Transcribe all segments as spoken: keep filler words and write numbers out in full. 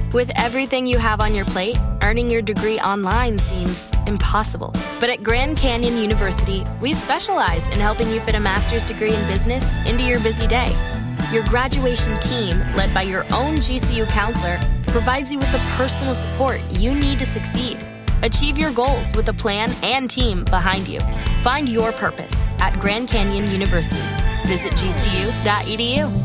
With everything you have on your plate, earning your degree online seems impossible. But at Grand Canyon University, we specialize in helping you fit a master's degree in business into your busy day. Your graduation team, led by your own G C U counselor, provides you with the personal support you need to succeed. Achieve your goals with a plan and team behind you. Find your purpose at Grand Canyon University. Visit g c u dot e d u.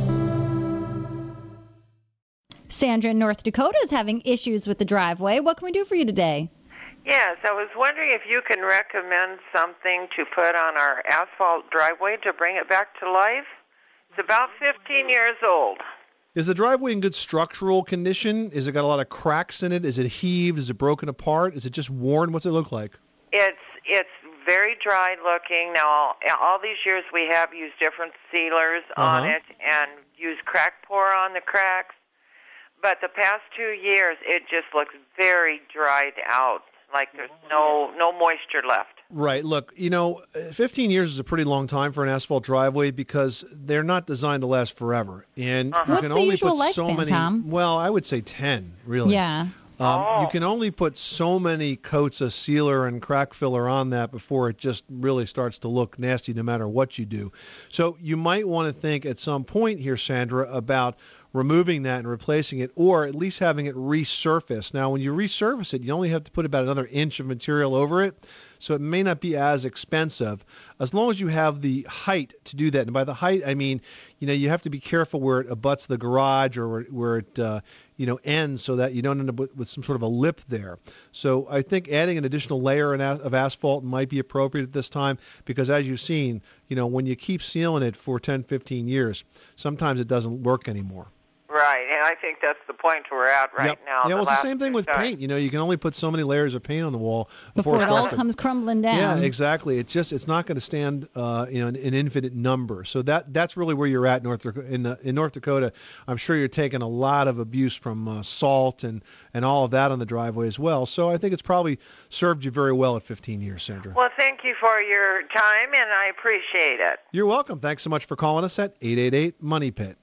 Sandra in North Dakota is having issues with the driveway. What can we do for you today? Yes, I was wondering if you can recommend something to put on our asphalt driveway to bring it back to life. It's about fifteen years old. Is the driveway in good structural condition? Is it got a lot of cracks in it? Is it heaved? Is it broken apart? Is it just worn? What's it look like? It's it's very dry looking. Now, all these years we have used different sealers uh-huh. on it and used crack pour on the cracks. But the past two years, it just looks very dried out, like there's no no moisture left. Right. Look, you know, fifteen years is a pretty long time for an asphalt driveway because they're not designed to last forever. And uh-huh. you What's can the only usual put so lifespan, many. Tom? Well, I would say ten, really. Yeah. Um, oh. You can only put so many coats of sealer and crack filler on that before it just really starts to look nasty no matter what you do. So you might want to think at some point here, Sandra, about removing that and replacing it, or at least having it resurface. Now, when you resurface it, you only have to put about another inch of material over it, so it may not be as expensive, as long as you have the height to do that. And by the height, I mean, you know, you have to be careful where it abuts the garage or where, where it, uh, you know, ends so that you don't end up with, with some sort of a lip there. So I think adding an additional layer of asphalt might be appropriate at this time because, as you've seen, you know, when you keep sealing it for ten, fifteen years, sometimes it doesn't work anymore. Right, and I think that's the point we're at right yep. now. Yeah, the well, it's the same thing with time. paint. You know, you can only put so many layers of paint on the wall before, before it, it all starts to, comes crumbling down. Yeah, exactly. It's just it's not going to stand, uh, you know, an, an infinite number. So that that's really where you're at, North in uh, in North Dakota. I'm sure you're taking a lot of abuse from uh, salt and and all of that on the driveway as well. So I think it's probably served you very well at fifteen years, Sandra. Well, thank you for your time, and I appreciate it. You're welcome. Thanks so much for calling us at eight eight eight money pit.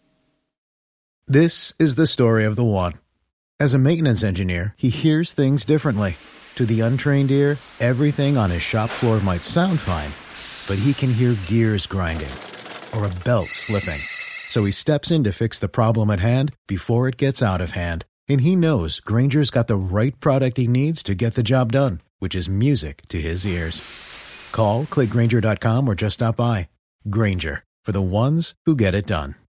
This is the story of the one. As a maintenance engineer, he hears things differently. To the untrained ear, everything on his shop floor might sound fine, but he can hear gears grinding or a belt slipping. So he steps in to fix the problem at hand before it gets out of hand. And he knows Grainger's got the right product he needs to get the job done, which is music to his ears. Call, click Grainger dot com, or just stop by. Grainger, for the ones who get it done.